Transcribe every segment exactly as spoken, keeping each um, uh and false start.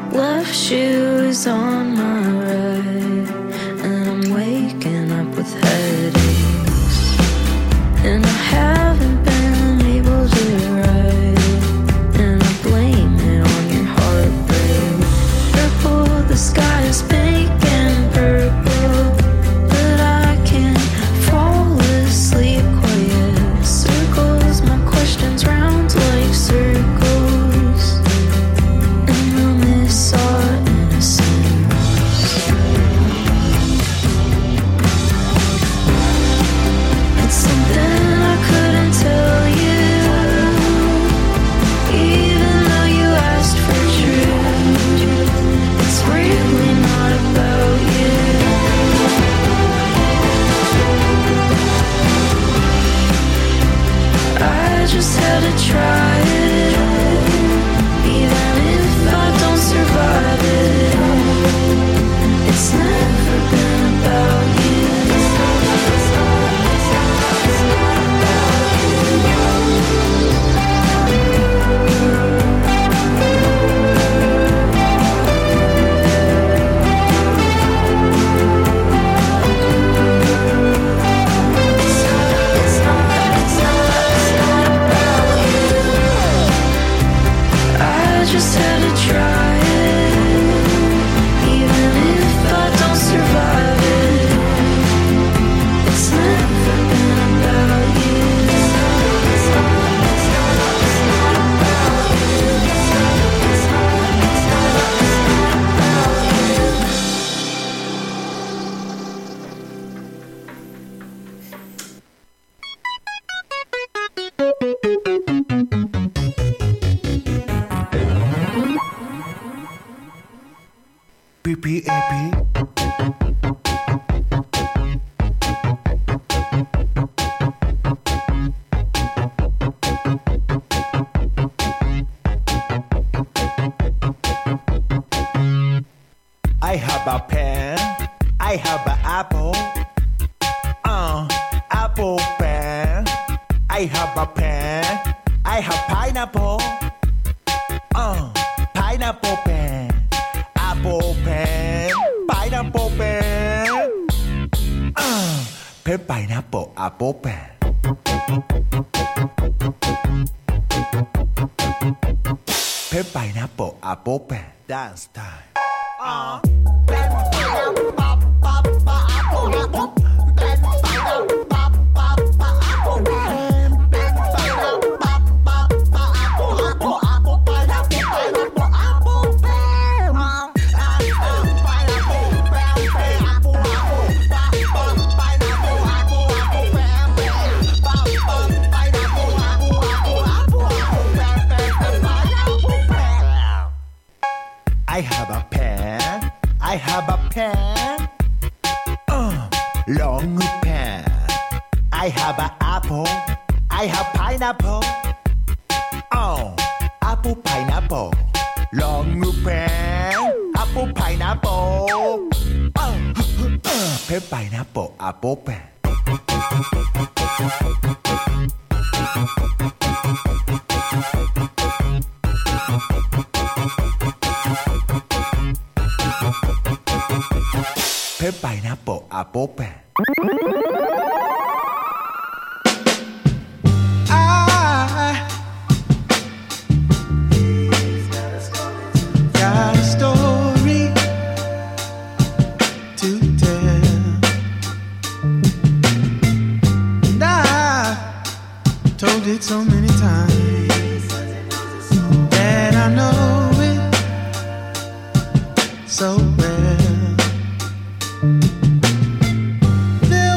Left shoes on my right, and I'm waking up with headaches, and I haven't been able to write, and I blame it on your heartbreak. Purple, the sky is pink and purple, but I can't fall asleep quiet. Circles, my questions round like circles, and I miss our innocence. It's something I couldn't tell you, even though you asked for truth. It's really not about you. I just had to try it, even if I don't survive it. It's never been about you. I just had to try it, even if I don't survive it. It's never been about you. P P A P. I have a pen, I have an apple, uh, apple pen. I have a pen, I have pineapple, uh, pineapple pen. Apple pen, pineapple pen, uh, pen, pineapple, apple pen. Pen, pineapple, apple pen. Dance time. Uh. Pen, pineapple, pop, pop, pop, apple, apple. Pen, pineapple, pop, pop, pop, apple, pen. Pen, pineapple, pop, pop, pop, apple, apple, apple, pineapple, pineapple, apple, pen. Uh. I have a pen, I have a pen, uh, long pen. I have an apple, I have pineapple, oh, apple, pineapple, long pen, apple, pineapple, uh, uh, pen, pineapple, apple, pen. Pen, pineapple, apple, pen. I got a story to tell, and I've told it so many times that I know it so well. There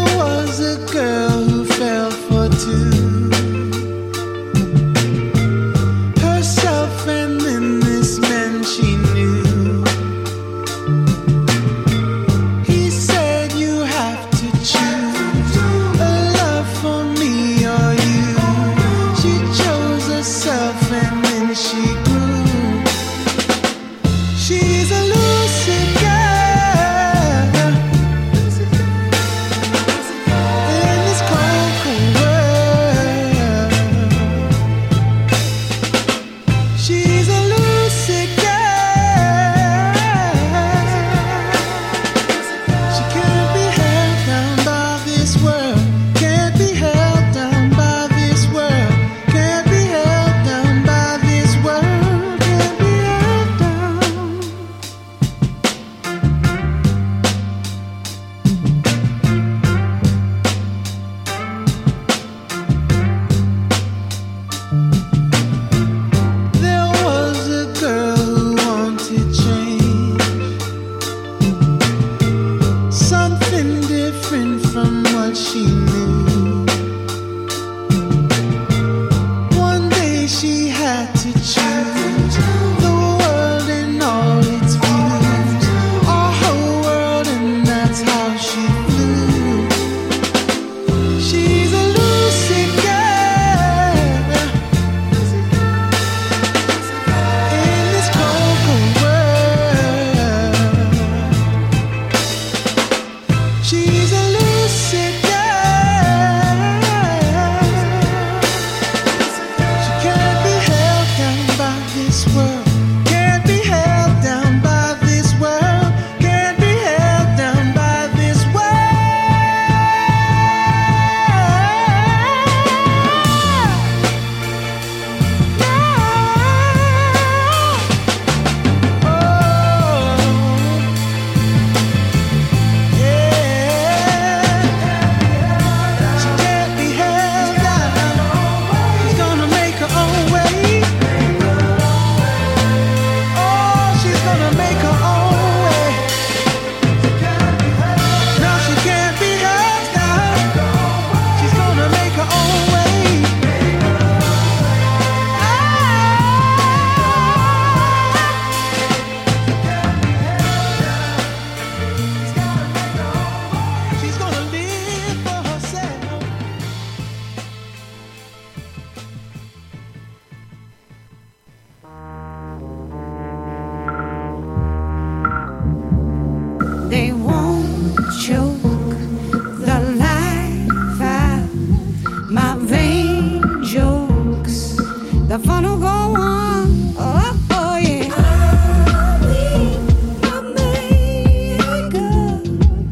They won't choke the life out my vain jokes. The fun will go on. Oh, oh yeah. I'll be my makeup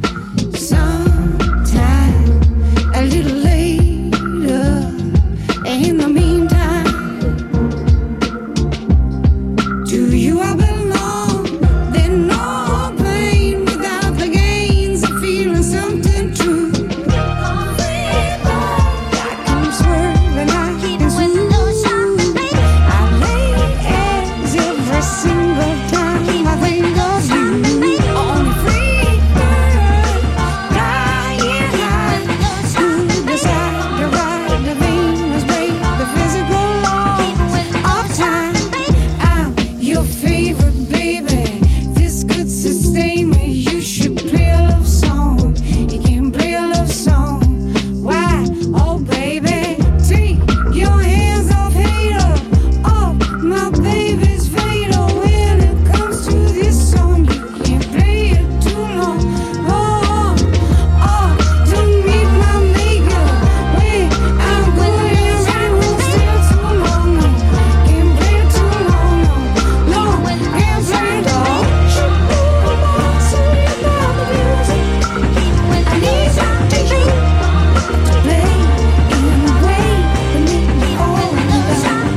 sometime a little later. In the meantime, to you I belong. There's no pain without the gains of feeling something true. I can swerve and I can smooth. I lay eggs every single time I think of you. On a free bird, flying high. Who decide to ride the Venus, break the physical laws of time? I'm your favorite baby. This could sustain me. You should play a love song. You can play a love song. Why? Oh baby, take your hands off hater, off my baby's fatal. When it comes to this song, you can't play it too long. Oh, oh, don't meet my maker. Wait, I'm good and ready, won't stay too long. No, can't play it too long. No, no, can't play it all. Should move on, so you got the music. I need up to you to play in a way that make me all in love.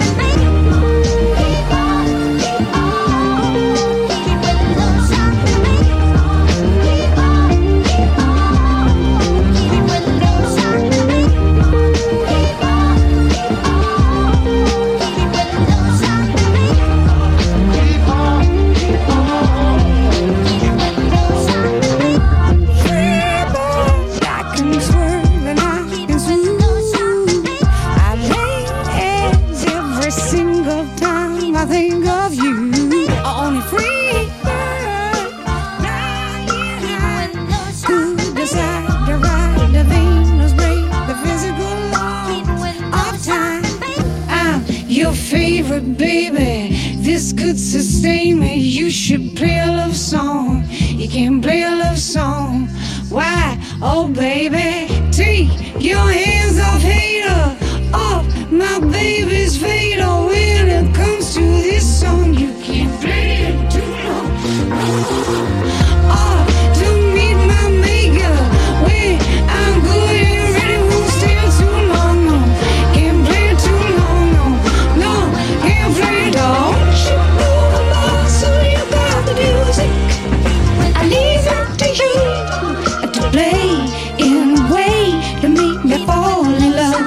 I can swerve and I can smooth. I lay eggs every single time I think of you. On a free bird, flying high. Who decide to ride the Venus, break the physical law of time? I'm your favorite baby. This could sustain me. You should play a love song. You can play a love song. Why? Oh baby, take your hands off hater, off my baby's fatal. When it comes to this song, you can't play it too long. Oh, to meet my maker. Wait, I'm good and ready, won't stay too long. No, can't play it too long. No, no, can't play it all. Should move along, so you got the music. I leave it to you to play in a way to make me fall in love.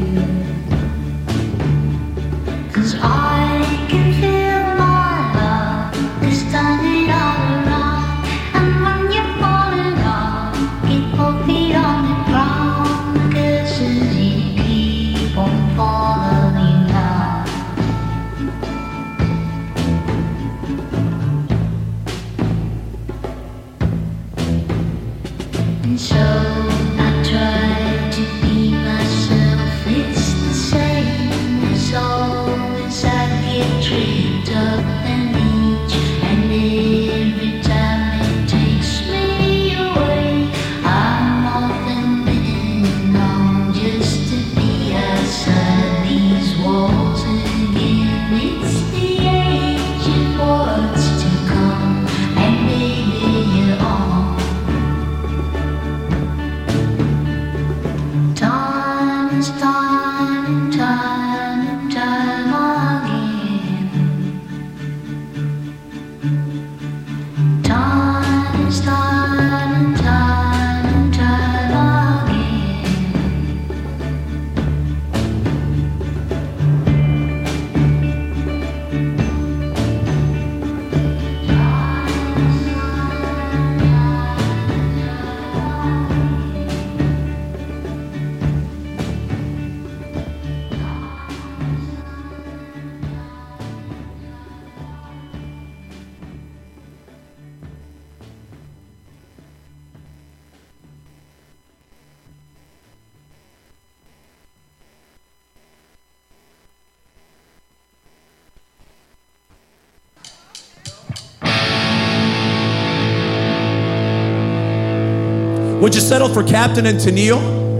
I can feel my love. Would you settle for Captain and Tennille?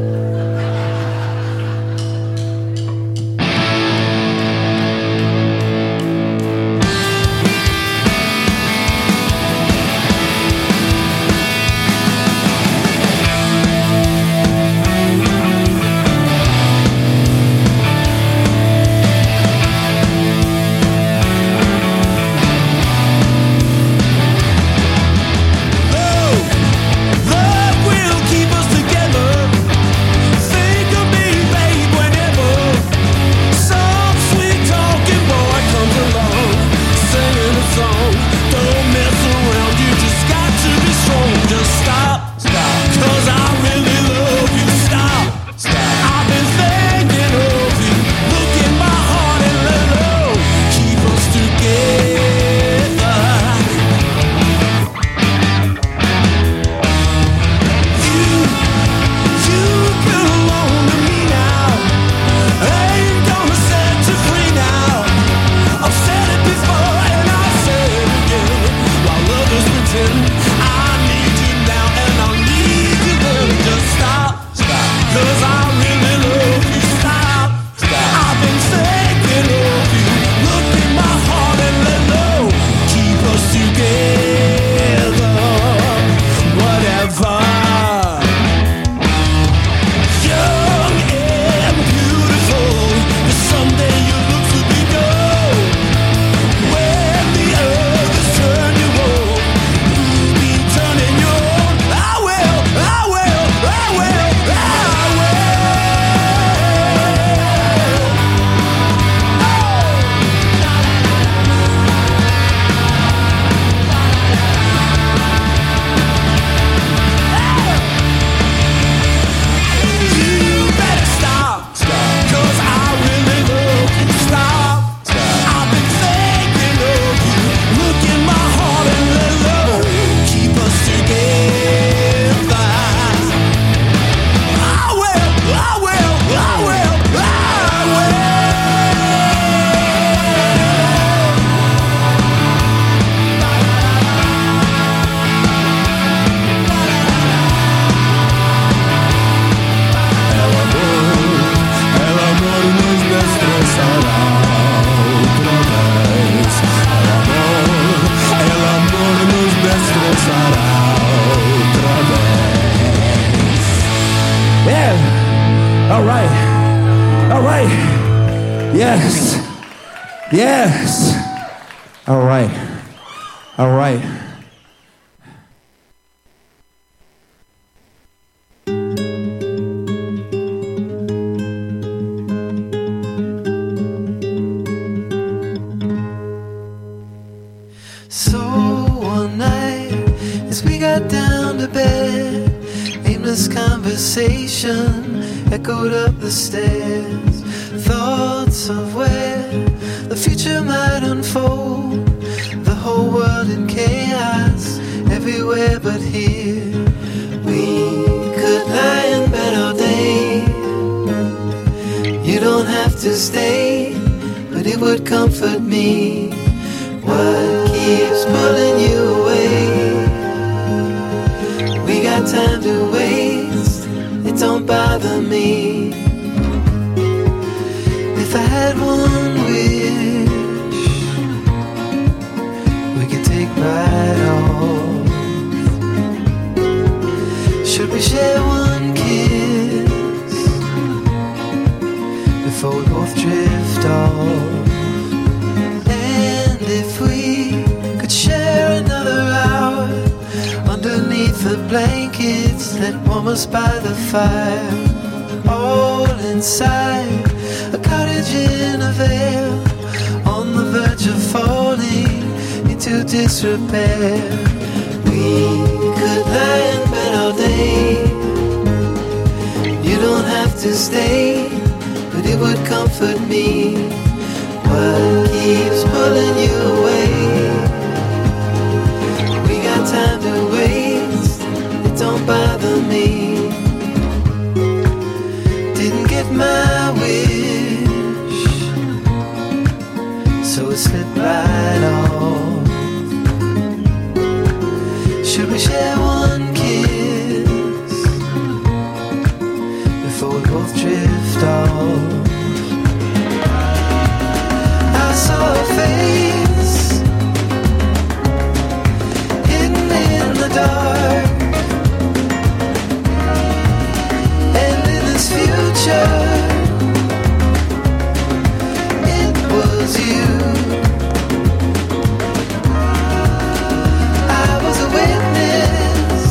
Yes. Yes. All right. All right. So one night, as we got down to bed, aimless conversation echoed up the stairs. Thoughts of where the future might unfold. The whole world in chaos, everywhere but here. We could lie in bed all day. You don't have to stay, but it would comfort me. What keeps pulling you away? We got time to waste, it don't bother me. If I had one wish, we could take right off. Should we share one kiss before we both drift off? And if we could share another hour underneath the blankets that warm us by the fire, all inside a cottage in a vale, on the verge of falling into disrepair. We could lie in bed all day. You don't have to stay, but it would comfort me. What keeps pulling you away? We got time to waste, it don't bother me. Didn't get my wish, so it slipped right off. Should we share one kiss stall. I saw a face hidden in the dark, and in this future it was you. I was a witness,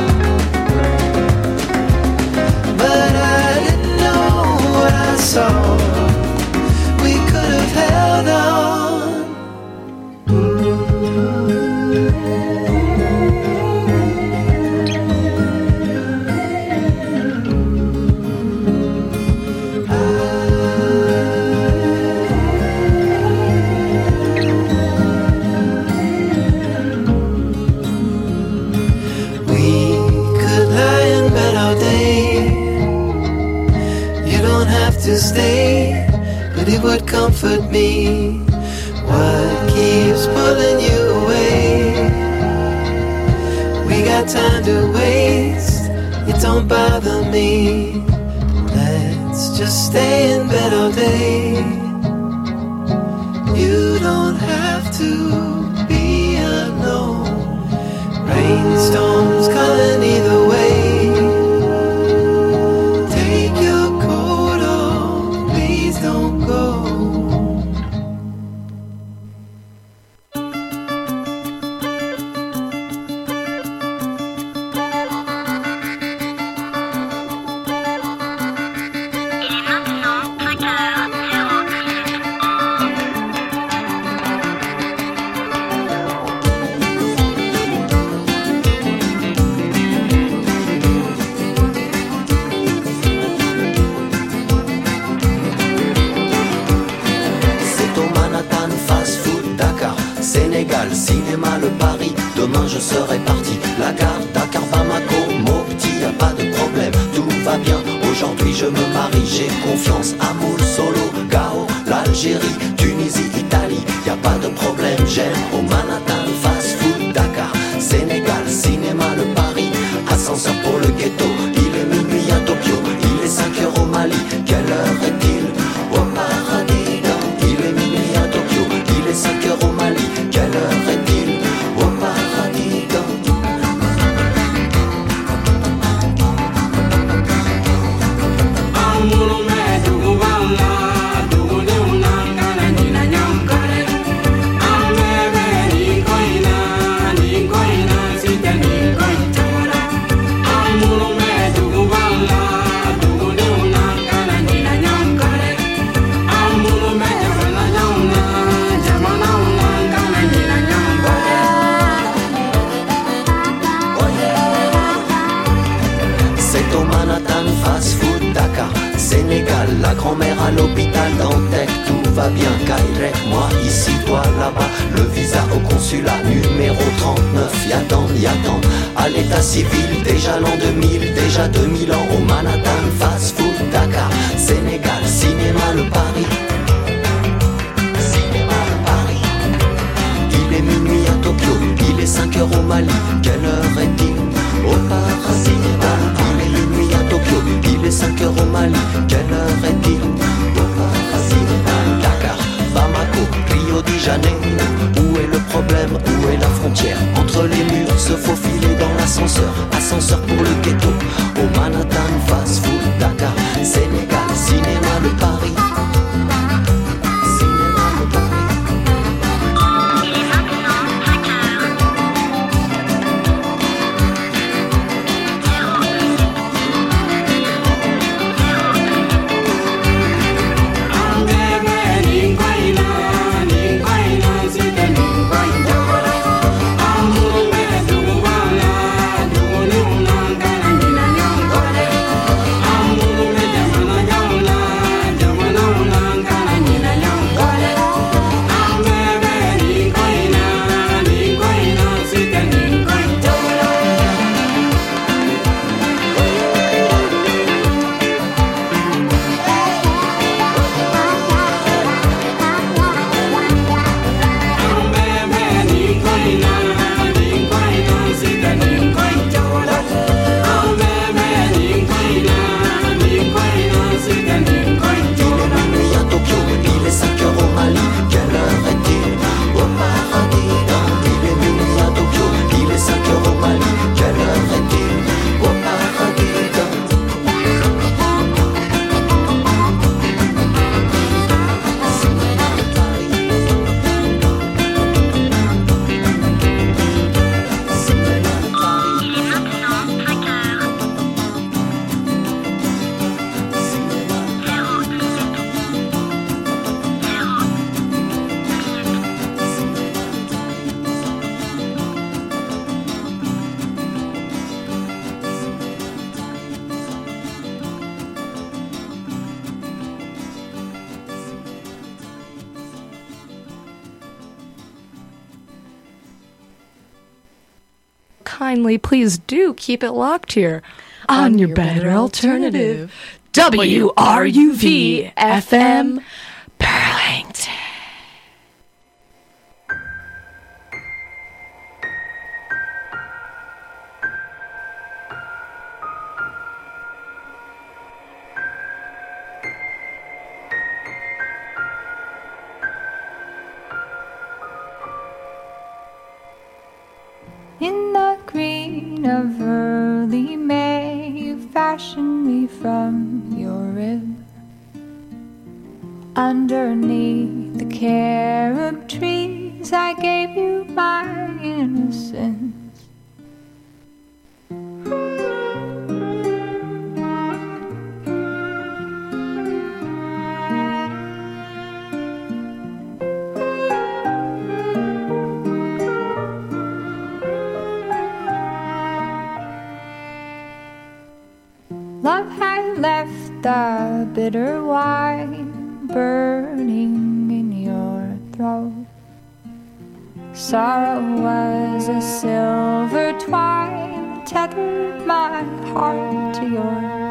but I didn't know what I saw. We could have held on. To stay, but it would comfort me. What keeps pulling you away? We got time to waste, it don't bother me. Let's just stay in bed all day. You don't have to be alone. Rainstorms coming either way. Don't go. Cinéma, le Paris, demain je serai parti. La gare, Dakar, Bamako, Mopti, y a pas de problème, tout va bien. Aujourd'hui je me marie, j'ai confiance. Amour, Solo, Gao, l'Algérie, Tunisie, Italie, y a pas de problème. J'aime au Manhattan, fast food, Dakar, Sénégal, cinéma, le Paris. Ascenseur pour le ghetto, il est minuit à Tokyo, il est cinq heures au Mali. Quelle heure est-il au paradis? Il est minuit à Tokyo, il est cinq heures au Mali. Quelle heure est-il au paradis? Sénégal, la grand-mère à l'hôpital Dantec, tout va bien, Kairek, moi ici, toi là-bas, le visa au consulat, numéro trente-neuf, y'attend, y'attend, à l'état civil, déjà l'an deux mille, déjà deux mille ans, au Manhattan, fast food, Dakar, Sénégal, cinéma, le Paris, cinéma, le Paris, il est minuit à Tokyo, il est cinq heures au Mali, quelle heure est-il au Paris, cinéma, il est minuit à Tokyo, il est cinq heures au Mali, quelle heure est-il au Paris, Dakar, Bamako, Rio de Janeiro. Où est le problème, où est la frontière? Entre les murs, se faufiler dans l'ascenseur. Ascenseur pour le ghetto, au Manhattan, fast food, Dakar, Sénégal, cinéma, le Paris. Cinéma, le Paris. I'm kindly, please do keep it locked here on, on your, your better, better alternative, W R U V F M Burlington. In the green of early May, you fashioned me from your rib. Underneath the carob trees, I gave you my innocence. Love had left the bitter wine burning in your throat. Sorrow was a silver twine that tethered my heart to yours.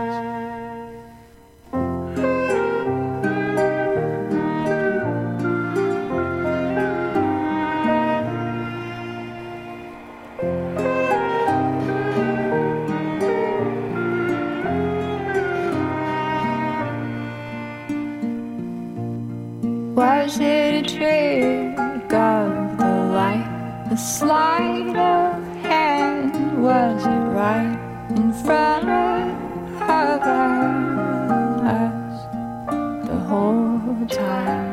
Was it a trick of the light, a sleight of hand? Was it right in front of us the whole time?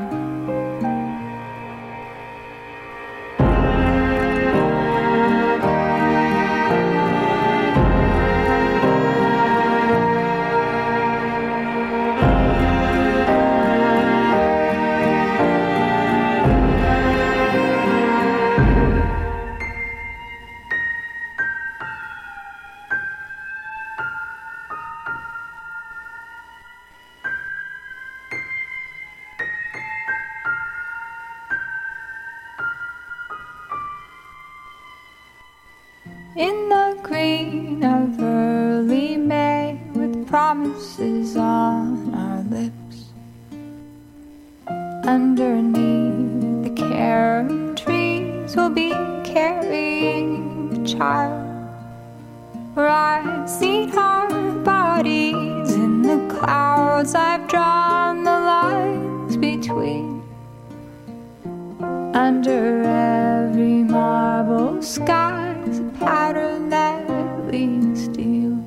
In the green of early May, with promises on our lips, underneath the carob trees, we'll be carrying a child. Where I've seen our bodies in the clouds, I've drawn the lines between. Under every marble sky's a pattern that leads to you.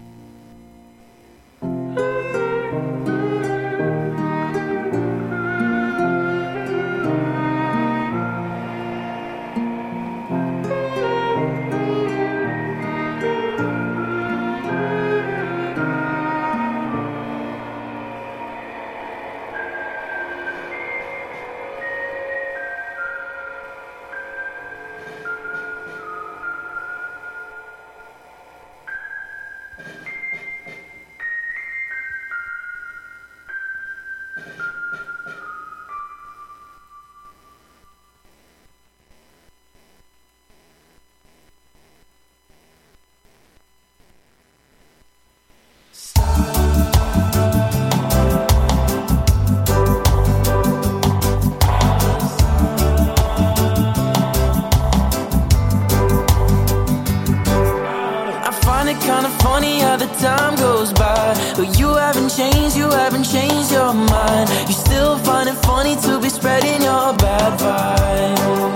Time goes by, but you haven't changed, you haven't changed your mind. You still find it funny to be spreading your bad vibe.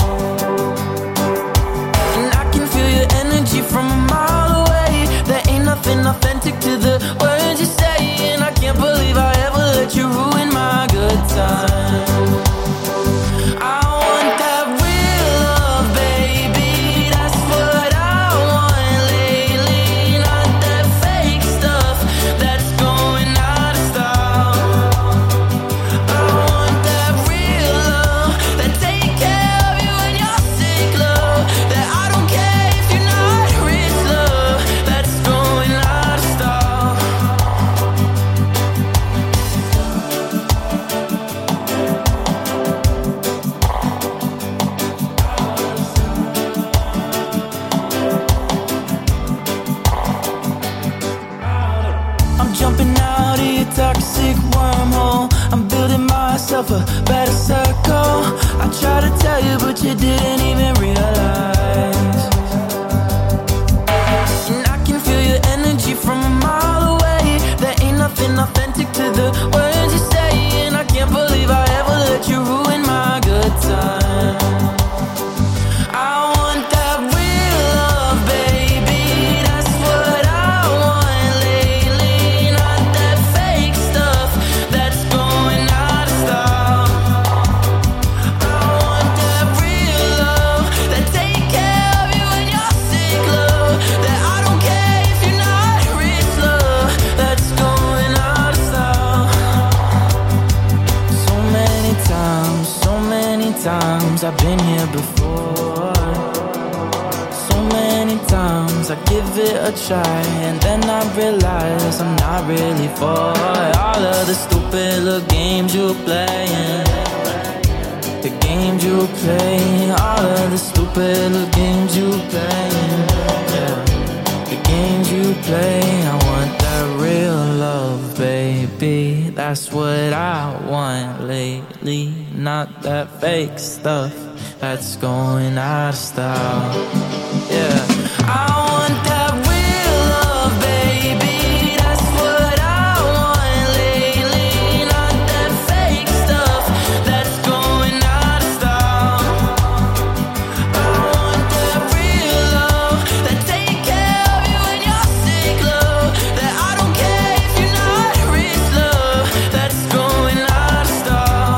And I can feel your energy from a mile away. There ain't nothing authentic to the words you say, and I can't believe I ever let you ruin my good time. I want that real love, baby. That's what I want lately. Not that fake stuff that's going out of style. I want that real love that take care of you when you're sick, love. That I don't care if you're not rich, love. That's going out of style. yourself a better circle. I tried to tell you, but you didn't even realize. And I can feel your energy from a mile away. There ain't nothing authentic to the words you say, and I can't believe I ever let you ruin my good time. I want that real love, baby. That's what I want lately. Not that fake stuff that's going out of style. I want that real love that take care of you when you're sick, love. That I don't care if you're not rich, love. That's going out of style. So many times, so many times I've been here before. So many times I give it a try, and then I realize I'm not really for all of the stupid little games you're playing. The games you play, all of the stupid little games you playing. Yeah. The games you play, I want that real love, baby. That's what I want lately. Not that fake stuff that's going out of style. Yeah, I want that real love, baby. That's what I want lately. Not that fake stuff that's going out of style. I want that real love that take care of you when you're sick, love. That I don't care if you're not rich, love. That's going out of style.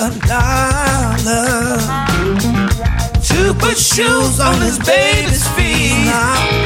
dollar to put shoes on his baby's feet. Now